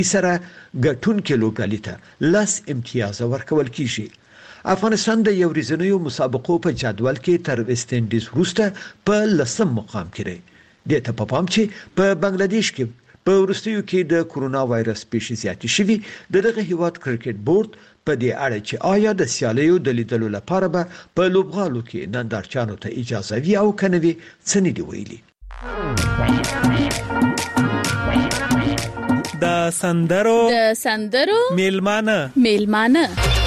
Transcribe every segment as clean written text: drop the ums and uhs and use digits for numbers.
سره ګټونکو لوبډلې ته 10 امتیاز ورکول کیږي. افغانستان د یو ورځنیو مسابقو په جدول کې تر ویسټ انډیز وروسته په 10م مقام کې دی. د ته په پام چې په بنگلاديش کې په وروستیو کې د کرونا وایرس پیښې زیاتې شوې. دغه هیواد کرکټ بورډ په دې اړه چې آیا د سیالیو د لیدلو لپاره به په لوبغالو کې نندارچیانو ته اجازه وي او کنه وي څه نه دی ویلي. د سندرو میلمانه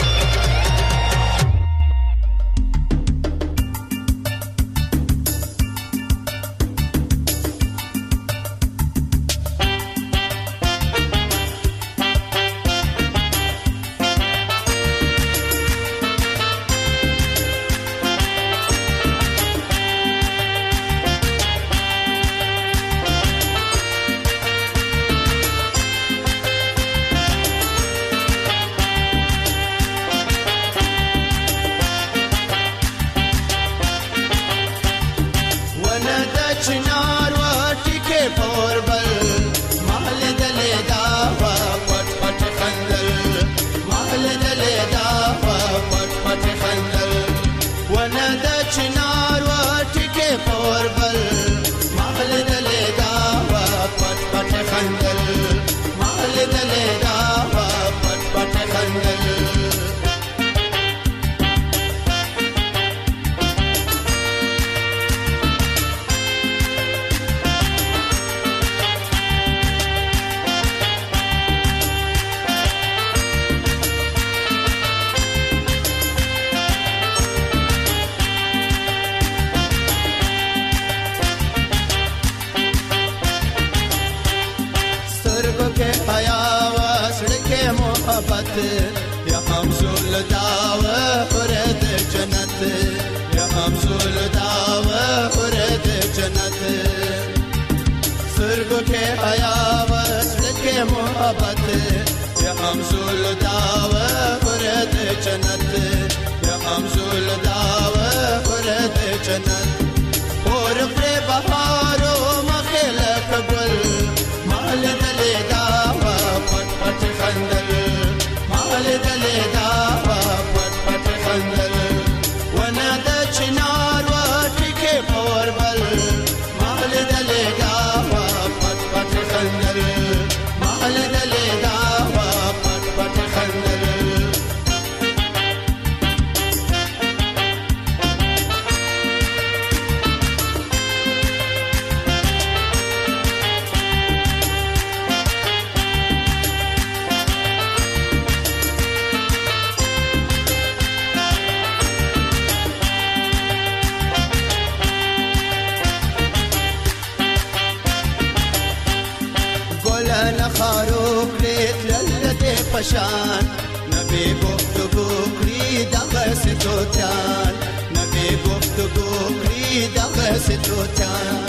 پشان نبی گفتگو کری دغه ستوتان نبی گفتگو کری دغه ستوتان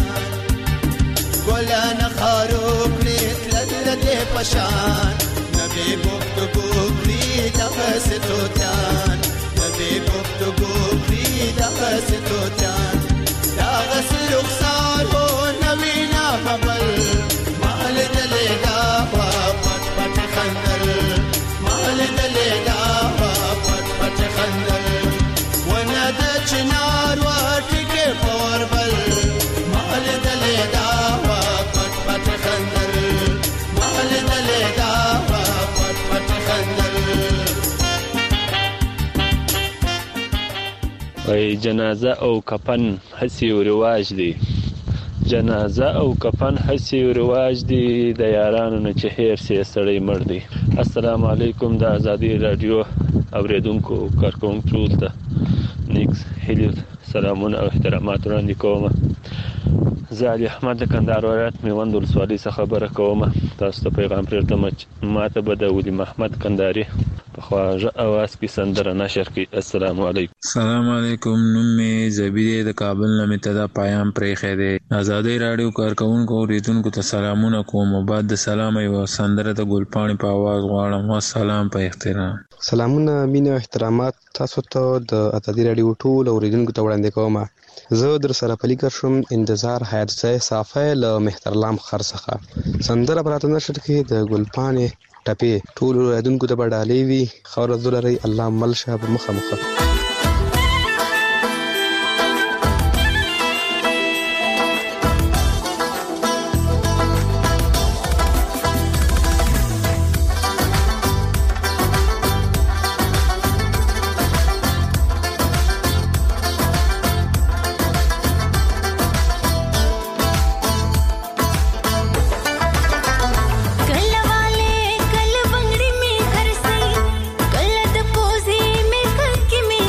گلان خارو کری لدی پشان نبی گفتگو کری دغه ستوتان نبی گفتگو کری دغه ستوتان دغه رخسار هو نوینا خبر مال دلګا پټ پټ خندل مال دلګا پټ پټ خندل ونه د چنار واټکه پوربل مال دلګا پټ پټ خندل مال دلګا پټ پټ خندل. وای جنازه او کفن هسي او رواج دی جنازه او کفن هسي او رواج دی د یارانو نه چې هیر سي سړی مړ دی. السلام علیکم د ازادي رادیو اوریدونکو کارکونکو ته نیکس هیلو سلامونه او احترامات وړاندې کوم. زه علي احمد د کندهار ولایت میوند ولسوالۍ څخه خبره کوم. تاسو ته پیغام پرېږدم چې ماته به د ولي محمد کندهاري په خواږه اواز کې سندره نشر کړي. السلام علیکم. السلام علیکم. نوم می زبیده د کابل نه متدا پیام پرېخې دی. آزادۍ رادیو کارکونکو اوریدونکو ته سلامونه کوم. بعد د سلام یو سندره د ګلپاڼې په आवाज غواړم. والسلام په احترام. سلامونه مینه او احترامات تاسو ته د ازادي رادیو ټول اوریدونکو ته وړاندې کوم. زه در سره پلیکر شم انتظار حیات زای صافه له مهترلام خرڅخه سندره براته نشر کې د ګلپانې ټپې ټول اوریدونکو ته بډالې وي خور زولري الله ملشه په مخه مخه. कल बंगड़ी में हर से कल द पोज़े में खत की में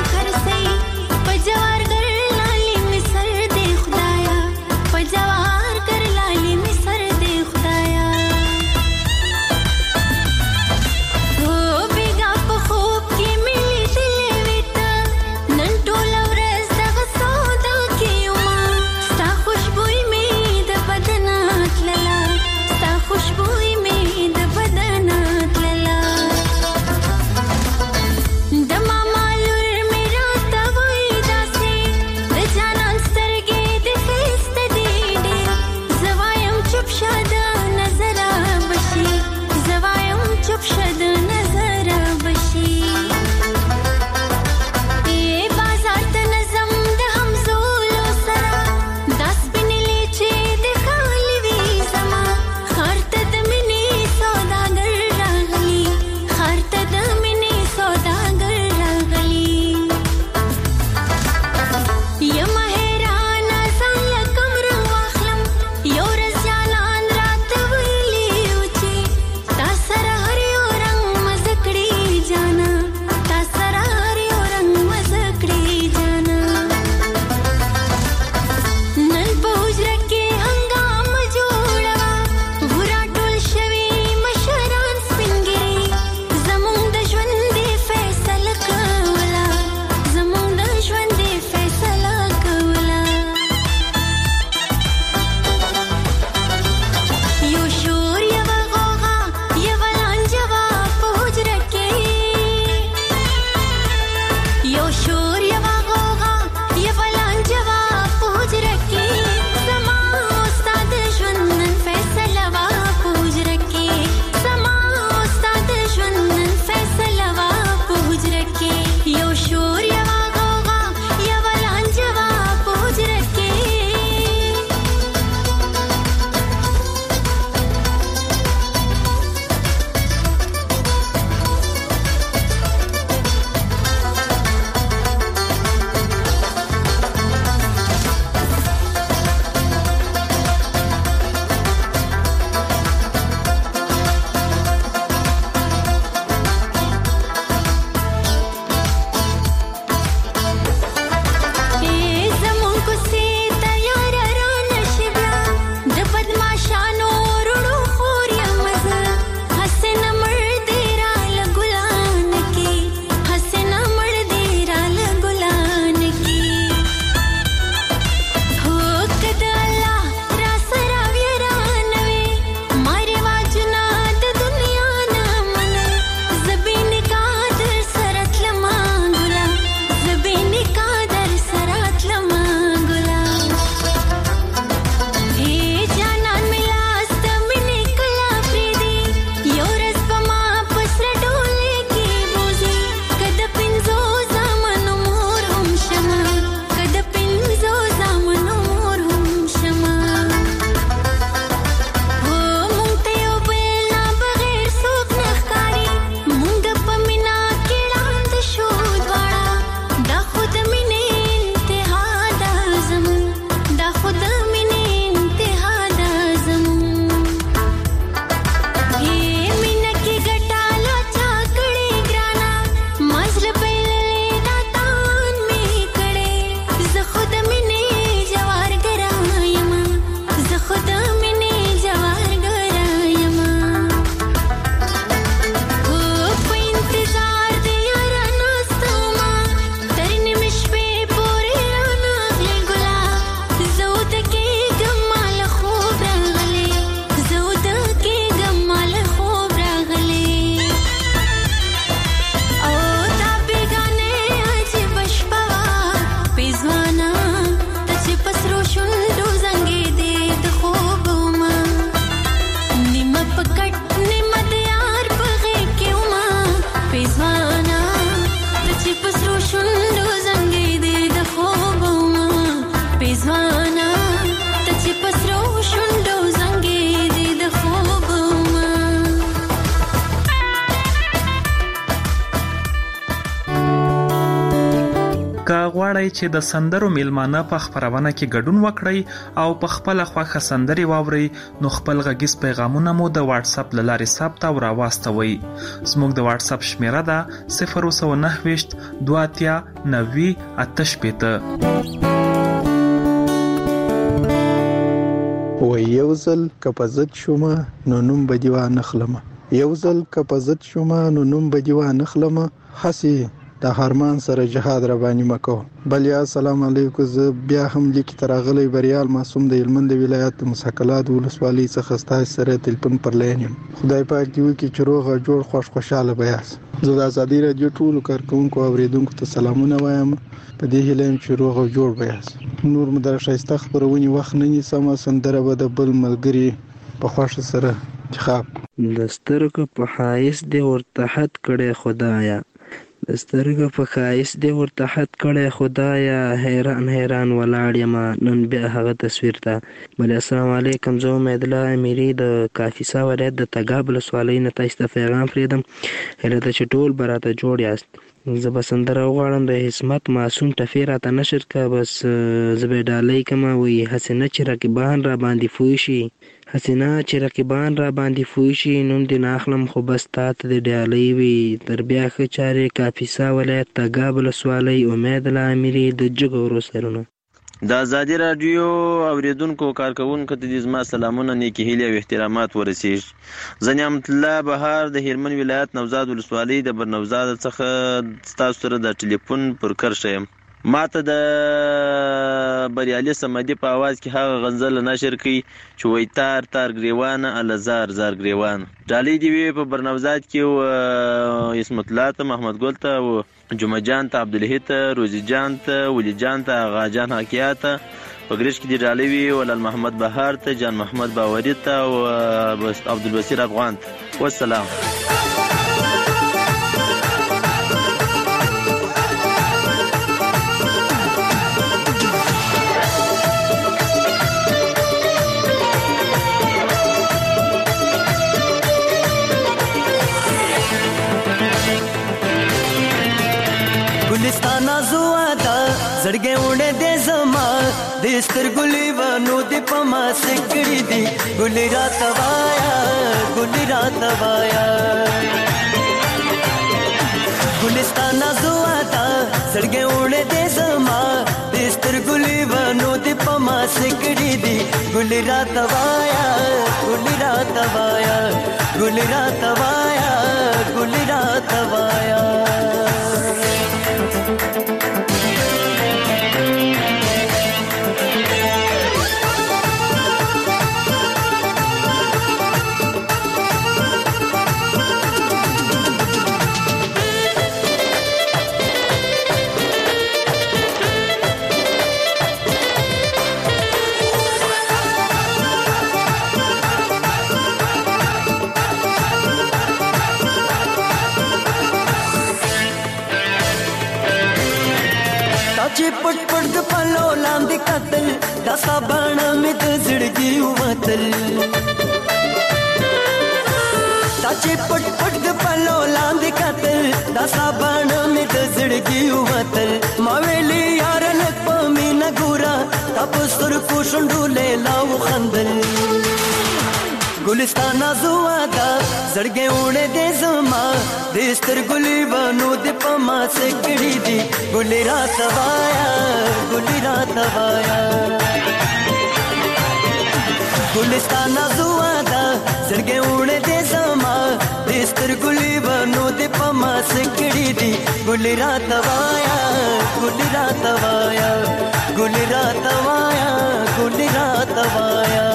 که غواړئ چې د سندرو میلمانه په خپرونه کې ګډون وکړئ او په خپله خوښه سندرې واورئ نو خپل غږیز پیغامونه مو د واتس اپ له لارې ثبت او راواستوئ. زموږ د واتس اپ شمیره ده 029 2 90 و یو ځل که په ضد شومه نو نوم به دې وانخلمه، یو ځل که په ضد شومه نو نوم به دې وانخلمه، هسې د هرمان سره جهاد را باندې مکو. بل یا السلام علیکم. زه بیا هم لیک تراغلی بریال معصوم د هلمند ولایت د مساکلات ولسوالۍ څخه ستاسو سره تلیفون پر لاین یم. خدای پاک دې وکړي چې روغ او جوړ خوشاله بیاس. زه د ازادي رادیو ټولو کارکونکو او اوریدونکو ته سلامونه وایم. په دې هیله یم چې روغ او جوړ بیاس. نور مو در ښایسته خپرونې وخت نه نیسم. سندره به د بل ملګري په خوښه سره انتخاب. د سترګو په ښایست دې ورته حد کړی خدایا، د سترګو په ښایست دې ورته حد کړی خدایا، حیران حیران ولاړ یم نن بیا هغه تصویر ته. بلې السلام علیکم. زه امید الله امیري د کاپیسا ولایت د تګاب ولسوالۍ نه تاسو ته پیغام پرېږدم. هیله ده چې ټول به راته جوړ یاست. زه به سندره وغواړم د عصمت معصوم ټفې راته نشر که بس زه به ډالۍ کمه وي هسې نه چې رقیبان را باندې پوه شي، هسې نه چې رقیبان را باندې پوه شي، نوم دې نه اخلم خو بس تا ته دې ډالۍ وي. تر بیا ښه چارې. کاپیسا ولایت تګاب ولسوالۍ امید الله امیري د جګورو سرونه. د ازادي رادیو اوریدونکو کارکونکو ته دې زما سلامونه، نیکې هیلې او احترامات ورسیږي. زه نعمت الله بهار د هلمند ولایت نوزاد ولسوالۍ د برنوزاد څخه ستاسو سره د ټلیفون پر کرښه یم. ماته د بریالي صمدي په आवाज کې هغه غزل نشر کړي چې وای تار تار گریوانه الزار زار گریوان. ډالۍ دی وی په برنوزاد کې او عصمت الله ته، محمد ګل ته او جمعه جان ته، عبدالله ته، روزي جان ته، ولی جان ته، آغا جان حکیات ته. په ګریش کې دی ډالۍ وی ولال محمد بهار ته، جان محمد باوري ته او عبدالبصیر افغان ته. والسلام. ګلستانا زوادا زړګې وړې دې زما د سترګلې ونو دې پما سکړې دي ګلې رات وایا ګلې رات وایا. ګلستانا زوادا زړګې وړې دې زما د سترګلې ونو دې پما سکړې دي ګلې رات وایا ګلې رات وایا ګلې رات وایا ګلې رات وایا. چې پټ پټ د پلو لاندې قتل دا سبان مې د زړګي وتل، دا چې پټ پټ د پلو لاندې قتل دا سبان مې د زړګي وتل. ما ویلي یار لک په مینا ګورا تاسو سر کو شندو لیلا وخندل. ګلستانا زوادا زړګې وړې دې زما د سترګلې ونو دې پما سکړې دي ګلې رات وایا ګلې رات وایا. ګلستانا زوادا زړګې وړې دې زما د سترګلې ونو دې پما سکړې دي ګلې رات وایا ګلې رات وایا ګلې رات وایا ګلې رات وایا.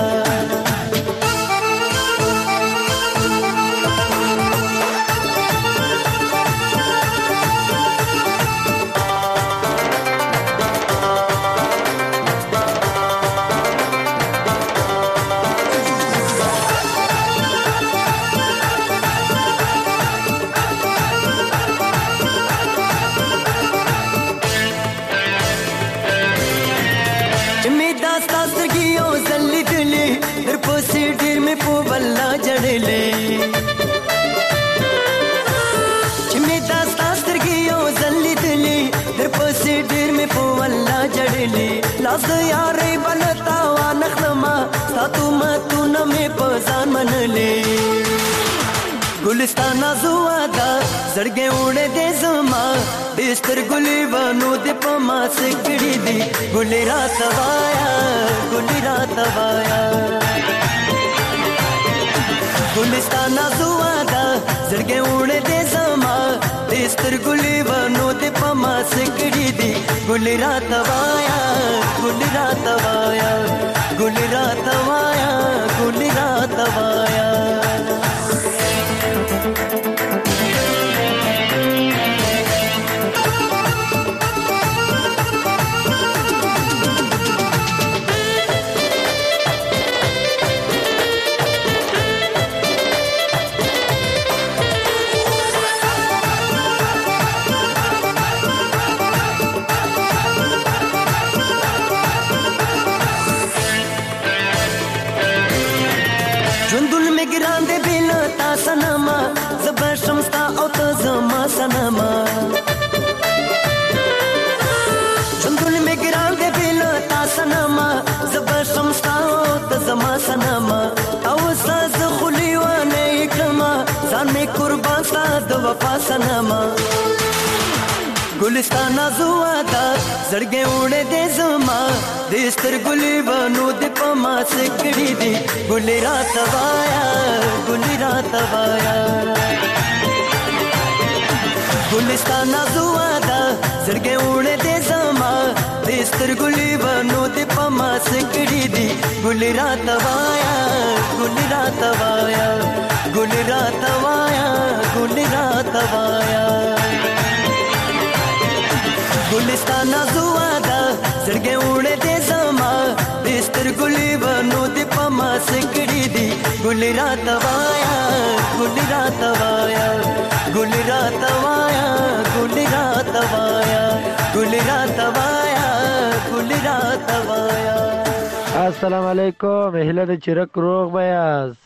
منلی لاس یارې بلتا وا نخلما ساتو متونه مې په ځان منلی ګلستان زوا دا زړګې وړې دې زما دستر ګلې ونو دې په ما سکړې دي ګلې رات وایا ګلستان زوا دا زړګې وړې دې زما دستر ګلې ونو دې په ما سکړې دي ګلې رات وایا ګلې رات وایا ګلې رات وایا ګلې رات وایا سنما زبر شمستا او ته زما سنما چندول می ګران دې بل تا سنما زبر شمستا او ته زما سنما او ساز خلی و نه کما ځان می قربان ستا د وفا سنما ګلستان زوا دا زړګې وړې دې زما دستر ګلې ونو دې په ما سکړې دي ګلې رات وایا ګلې رات وایا ګلستان زوا دا زړګې وړې دې زما دستر ګلې ونو دې په ما سکړې دي ګلې رات وایا ګلې رات وایا ګلې رات وایا ګلې رات وایا ګلستان زوا دا زړګې وړې دې زما دستر ګلې ونو دې په ما سکړې دي ګلې رات وایا ګلې رات وایا ګلې رات وایا ګلې رات وایا ګلې رات وایا ګلې رات وایا السلام علیکم هله د چرک روغ بیا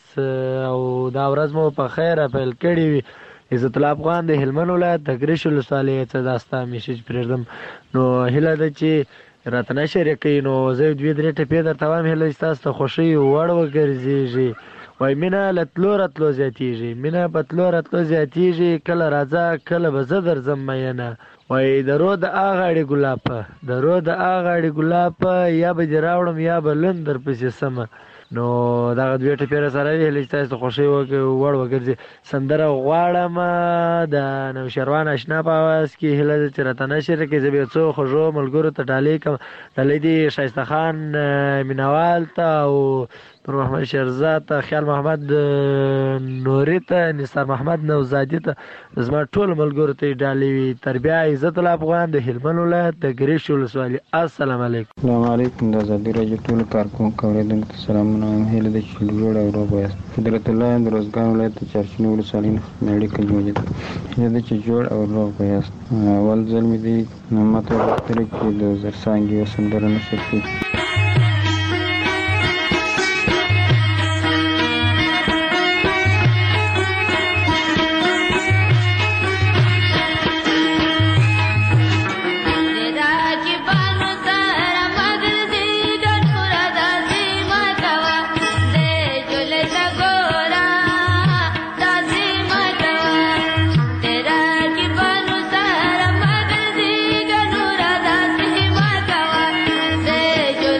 او دا ورځ مو په خیر پیل کړی وي عزت الله افغان د هلمند ولایت د ګریش ولسوالۍ څخه داستا میسج پرېږدم نو هله ده چې راته نشر کوي نو زه دوې درې ټپې درته وایم هله چې تاسو ته خوښۍ وړ وګرځېږي وایي مینه له تلو راتلو زیاتېږي مینه په تلو راتلو زیاتېږي کله راځه کله به زه درځم مینه وایي د رو د اغاړې ګلابه د رو د اغاړې ګلابه یا به دې راوړم یا به لن درپسې سمه نو دغه دوې ټپې راسره وي هله چې تاسو ته خوښۍ وړ وګرځي سندره غواړم د نوشیروان اشنا په اواز کې هله ده چې راته نشر کړي زه بیا څو خوږو ملګرو ته ډالۍ کړم ډالۍ دي ښایسته خان مینوال ته او نور محمد شیرزاد ته خیال محمد نوري ته نثار محمد نوزادي ته زما ټول ملګرو ته ډالۍ وي تر بیا عزت الله افغان د هلمند ولایت د ګریش ولسوالۍ السلام علیکم السلام علیکم د ازادي راډیو ټول کارکونکو اوریدونکو سلامونه هیله ده چې جوړ او روغ یاست قدرت الله د روزګان ولایت د چارشنو ولسوالۍ نړۍ کې موجود هیله ده چې جوړ او روغ یاست اول ځل مې دې ماته وغوښتل چې د زرڅانګې یوه سندره نشر کړي Yo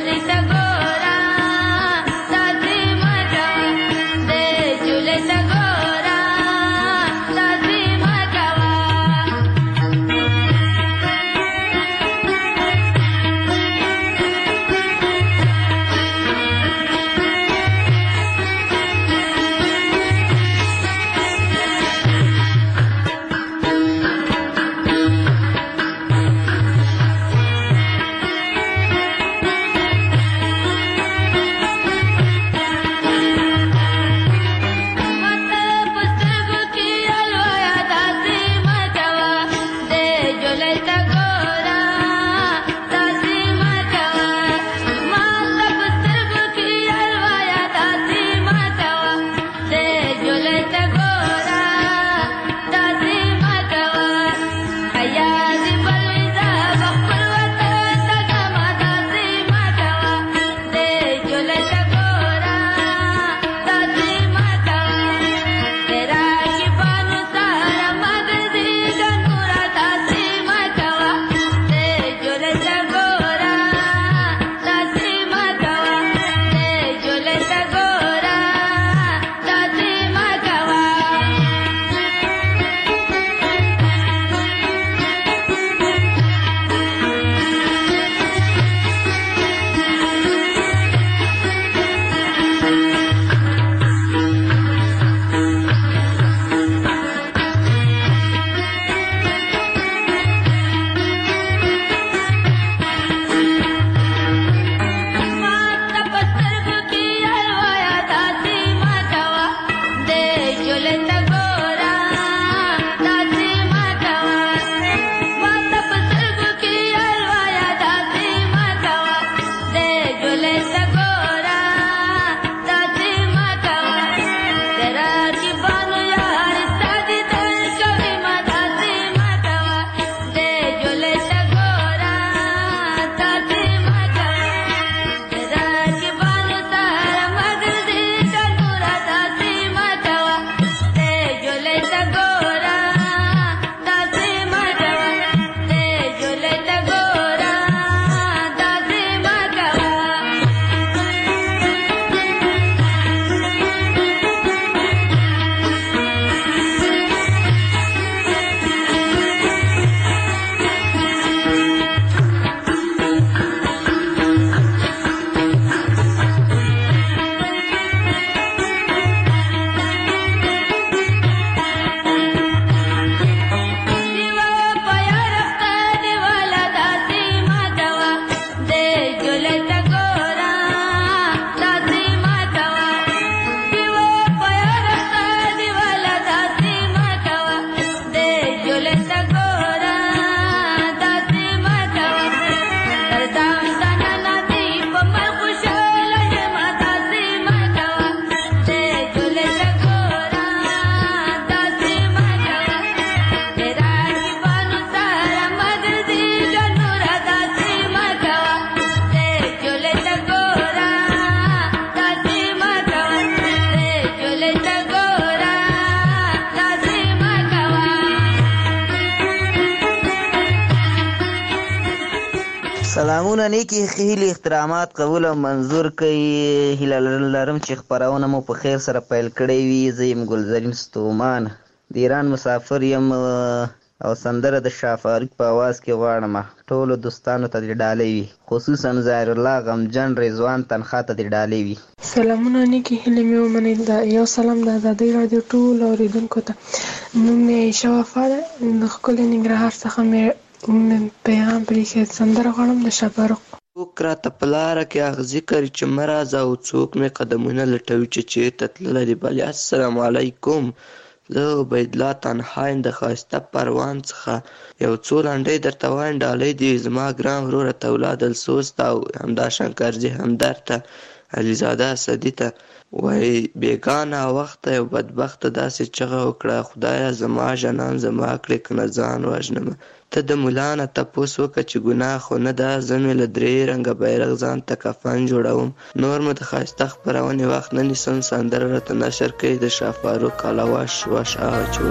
سلامونه نیکی هیلې احترامات قبول او منظور کوي. هیله لرم چې خپرونه مو په خیر سره پیل کړې وي. زه یم ګلزرین ستومان، د ایران مسافر یم او سندره د شاه فاروق په اواز کې غواړم ټولو دوستانو ته دې ډالۍ وي، خصوصا ظاهر الله غمجن رضوان تنخوا ته دې ډالۍ وي. سلامونه نیکی هیلې مې ومنئ. دا یو سلام د ازادۍ راډیو ټولو اورېدونکو ته. نوم مې عایشه وفا ده، د ښکلي ننګرهار څخه مې پیغام پرېښی. سندره غواړم د شاه فاروق. څوک راته په لاره کې اغزي کوي چې مه راځه او څوک مې قدمونه لټوي چې چېرته تللی دی بلې. السلام علیکم، زه عبیدالله تنها یم د ښایسته پروان څخه. یو څو لنډۍ درته وایم ډالۍ دي زما ګران وروره تولاد السوز ته او همدا شنکرجي همدرد ته علیزاده اسدي ته. وایي بېګانه وخته یو بدبخته داسې چغه وکړه خدایه زما جنان زما کړې که نه ځان وژنمه. ته د ملا نه تپوس وکړه چې ګناه خو نه ده، زه مې له 3 رنګه بیرغ ځان ته کفن جوړوم. نور مو د ښایسته خپرونې وخت نه نیسم. سندره راته نشر کوي د شاه فاروق اله وش وش اچو.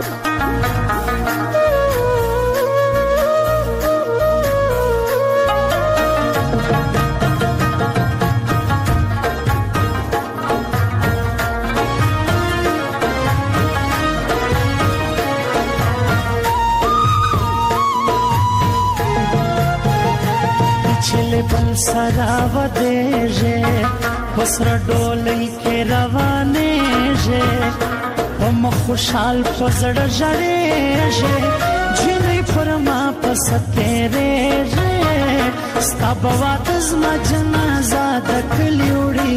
سرا ودیجه پسر ډولۍ کې روانېږه هم خوشحال پزړ ژړېږه جنې پر ما پس تېرېږه ستا به واده زما جنازه د کلي وړي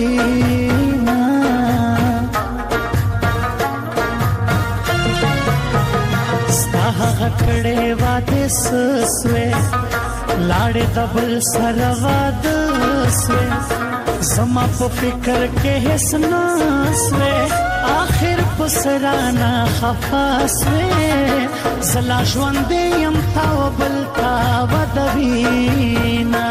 ستا هغه کړې واده څه سوې لاړې د بل سره واده سوې زما په فکر کې هېڅ نه سوې آخر په سرانه خفه سوې زه لا ژوندی یم تا و بل تا واده وینا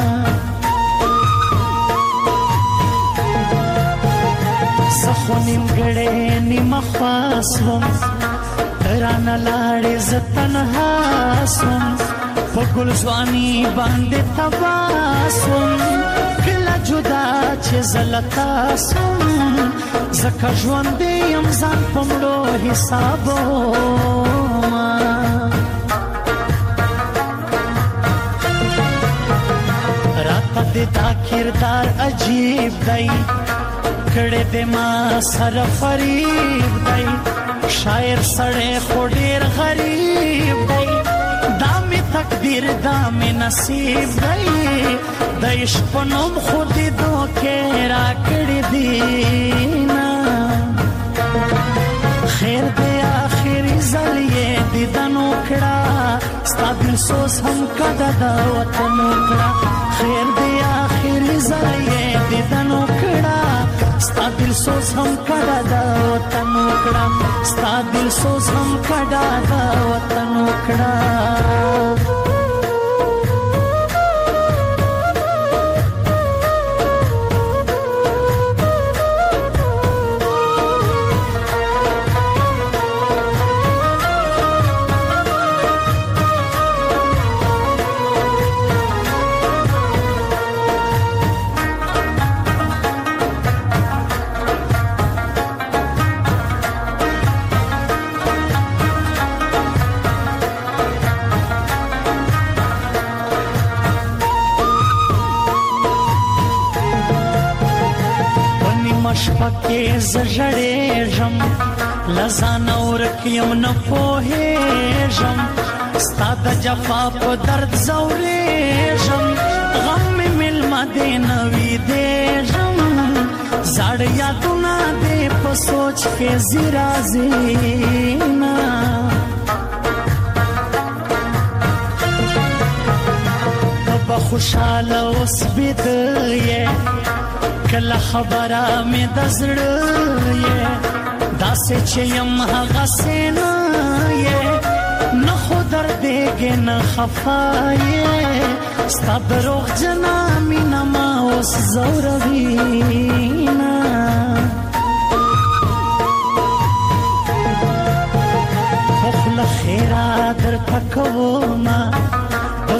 زه خو نیمګړې نیمه خوا سوم رانه لاړې زه تنها سوم په ګل ځواني باندې تباسم کله جدا چې زلتا سم زکه ژوندې یم ځان په مړو حسابومه راته دې دا کردار عجیب دی کړې دې ما سره فریب دی شاعر سړی خو ډېر غریب دی تقدیر دا می نصیب دی د عشق په نوم خود دوکې را کړې دینا خیر دی آخري ځل یې دیدن وکړه ستا دل سوز هم کډه د وطن وکړه خیر دی آخري ځل یې دیدن وکړه ستا دل سوز هم کډه د وطن وکړه ستا دل سوز هم کډه د وطن وکړه شپکې زړېږم لزان ورک یم نه پوهېږم ستا د جفا په درد ځورېږم غم مې مېلمه دې نه ویدېږم زاړه یادونه دې په سوچ کې ځي راځي نه ته به خوشحاله اوس بیده یې کله خبره مې د زړه یې داسې چې یم هغسې نه یې نه خو دردېږې نه خفه یې ستا دروغجنه مینه ما اوس ځوروینه په خوله ښېرا درته کومه په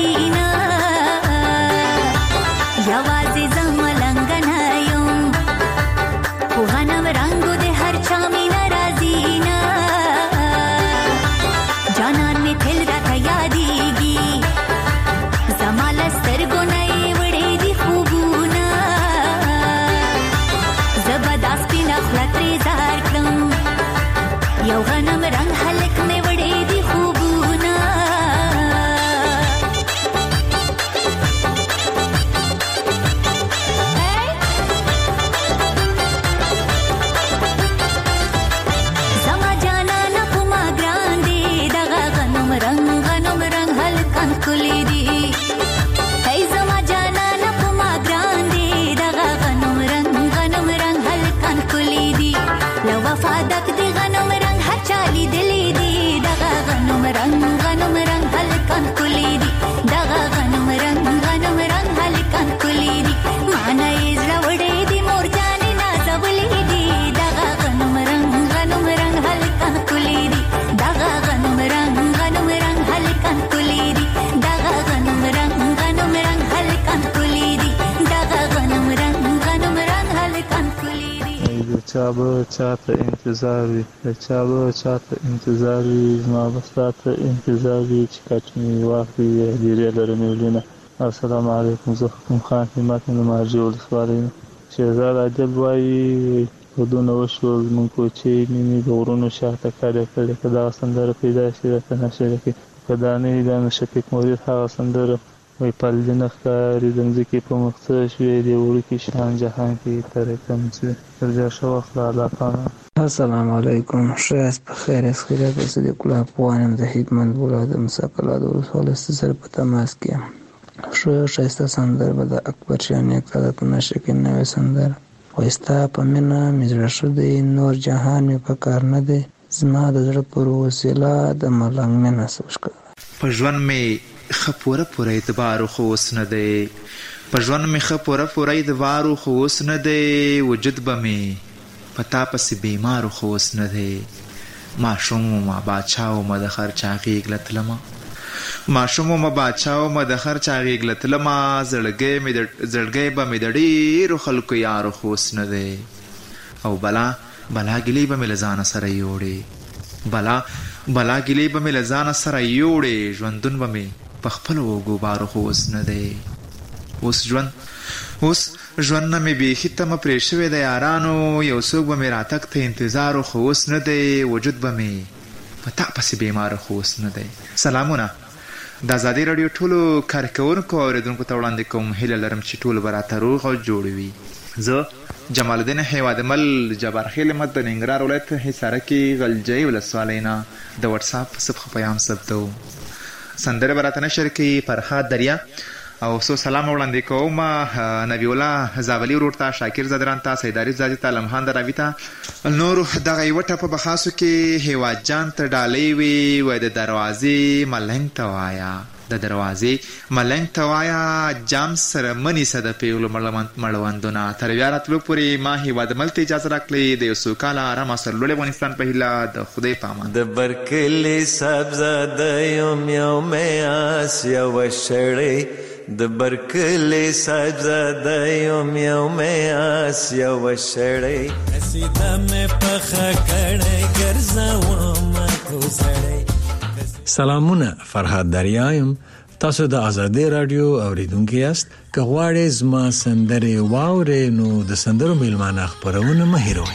چا به چاته انتظار وي زما به ستاته انتظار وي چې کټ مې واخلي هدیرې لرمې ولینه. السلام علیکم. زه حکم خان همت د مارجې ولسوالۍ نه. شهزاد عادل وایي ودونه وشول زموږ کوچې مینې د غرونو شاته کډې کړې که دغه سندره پیدا شي درته نشره کړي که دا نه وي دا نو شفیق مرید هغه سندره وایي پلدې نه ښکاري د مځکې په مخ څه شوې دې وړوکي شان جهان کې ترې کم شوې تر جا ښه وخت له الله پانا. السلام علیکم. ښه یاست په خیر یاست خیریت اوسه. د ګلاب افغان یم د هیدمند بولا د مساقلا د ولسوالۍ سره په تماس کې یم. ښه ښایسته سندره به د اکبر شاه نیک سادات نشر کې نوې سندره وایي ستا په مینه مې زړه ښه دی نور جهان مې په کار نه دی زما د زړه پر وسیله د ملنګ مینه سوشکه په ژوند مې ښه پوره اعتبار خو اوس نه دی خو اوس نه دی وجود به مې په تا پسې بیمارو خو اوس نه دی ماشوم ومه باچا ومه د خر چا غېږ له تلمه زړګی به مې د ډېرو خلکو یارو خو اوس نه دی او بلا ګیلې به مې له ځانه سره یوړې ژوندون به مې په خپلو اوږو بارو خو اوس نه دی اوس ژوند نه مې بیخي تمه پرې شوې د یارانو یو څوک به مې راتګ ته انتظارو خو اوس نه دی وجود به مې په تا پسې بیمارو خو اوس نه دی. سلامونه. د ازادي راډیو ټولو کارکوونکو او اوریدونکو ته وړاندې کوم هیله لرم چې ټول به راته روغ او جوړ وي. زه جمال الدین هیوادمل جبارخیل مد د ننګرهار ولایت حصاره کې غلجۍ ولسوالۍ نه د واتساپ په صفحه پیغام ثبتوم. سندره به راته نشر کوي فرهاد دریا او سو سلام وړاندې کوم نبی الله زاولی ورور ته شاکر زدران ته سیداری زادی ته لمحان دراوی ته نور دغه یو ټپ په خاصو کې هیواد جان ته ډالۍ وي و د دروازې ملنګ ته وایا جام سره منی سره د پیغلو مړوندونه تر بیا راتلو پورې ما هیواد ملته اجازه راکړئ د یو سوکاله آرام سرلوړي افغانستان په هیله د خدای په امان. د برکلي سبزه د یوم آس یو شړې د برکلي سبزه د یوم آس یو شړې رسیده مې پخه کړې ګرځوم کوزړې. سلامونه. فرهاد دریایم. تاسو د ازادي رادیو اوریدونکو یاست. که غواړئ زما سندرې واورئ نو د سندرو میلمانه خپرونه مه هېروئ.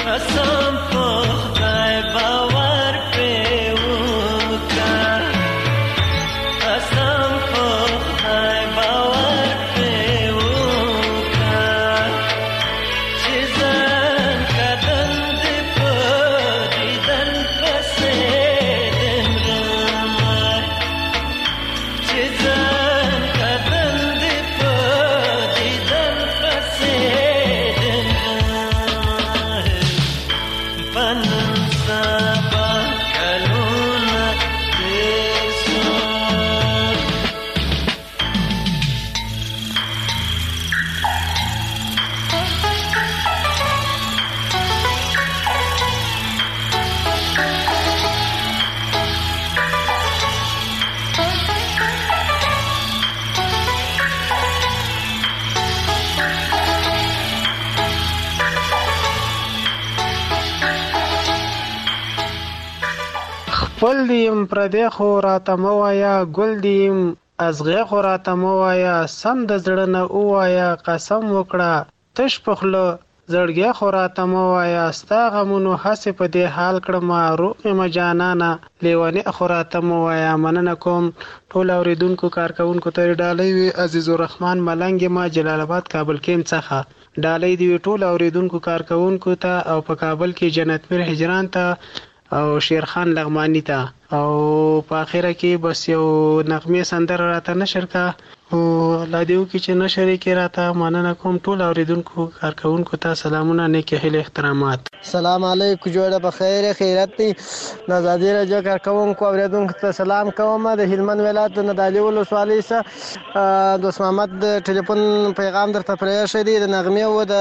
خپل دیم پردی خو راته مه وایه، ګل دیم ازغې خو راته مه وایه، سم د زړه نه ووایه قسم وکړه تش په خوله زړګی خو راته مه وایه، ستا غمونو هسې په دې حال کړمه روغ یم جانانه لیونی خو راته مه وایه. مننه کوم ټول اورېدونکو کارکوونکو ته ډالۍ وي. عزیز الرحمن ملنګ یم جلال آباد کابل کیم څخه. ډالۍ دی ټول اورېدونکو کارکوونکو ته او په کابل کې جنت میر هجران ته او شیرخان لغمانی ته او په اخره کې بس یو نغمه سندره راته نشر کا او لا دیو کې چې نشر کې راته. مننه کوم ټول اوریدونکو کارکوونکو ته سلامونه نیکه هیله احترامات. سلام علیکم جوړه بخیر خیرت دی. د آزادی راډیو کارکوونکو اوریدونکو ته سلام کوم. د هلمند ولایت د ندالي ولسوالۍ څخه دوست محمد ټلیفون پیغام درته پرې شوی د نغمه او د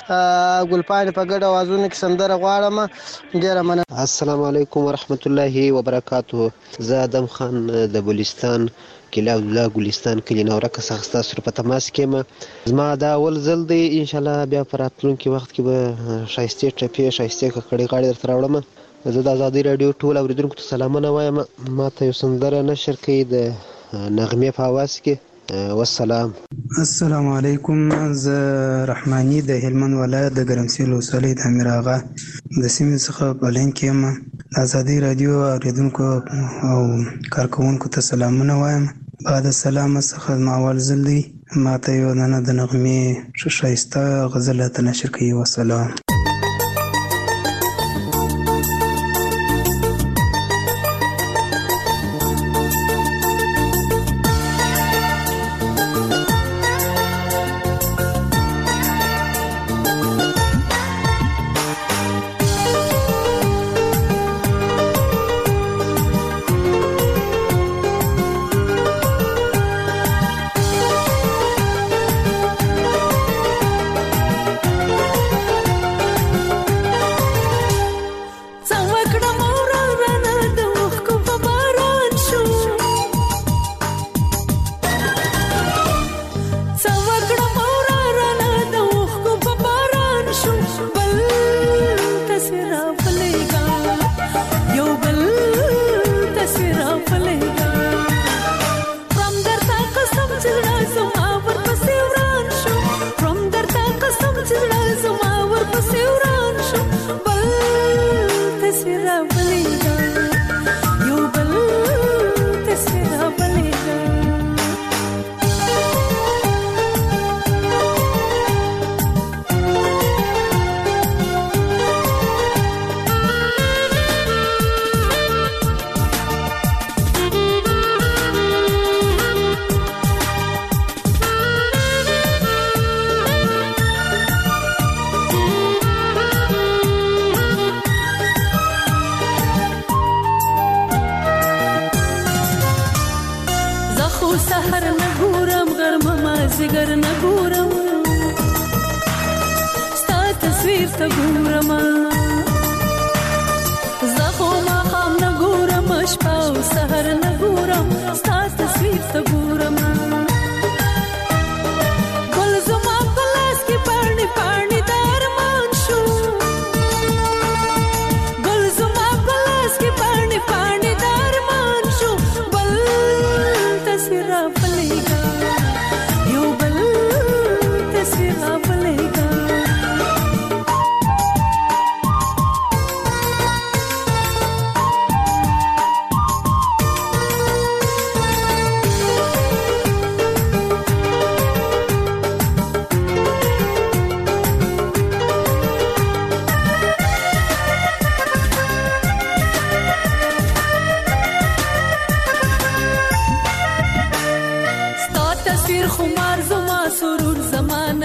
ګلپاڼې په ګډه اوازونه کې سندره غواړم. ډیره مننه. السلام علیکم ورحمت الله وبرکاته. زه ادم خان د بلوچستان کله الله ګلستان کلی نورکه څخه تاسو په تماس کې ما زما دا اول ځل دی. ان شاء الله بیا پر راتلونکي وخت کې به شایسته ټپې شایسته کړي غاړي درته راوړم. زه د آزادی رادیو ټول اوریدونکو ته سلامونه وایم. ما ته یو سندره نشر کړي د نغمه په आवाज کې. والسلام. السلام علیکم. زه رحمانی د هلمند ولایت د ګرمسیر ولسوالۍ د امیر آغا د سیمې څخه بلین کې یم. آزادی رادیو اوریدونکو او کارکوونکو ته سلامونه وایم. بعد السلام څخه ما اول ځل دی ما ته یو نه د نغمې شایسته غزل ته نشر کړي. والسلام.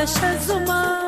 شزما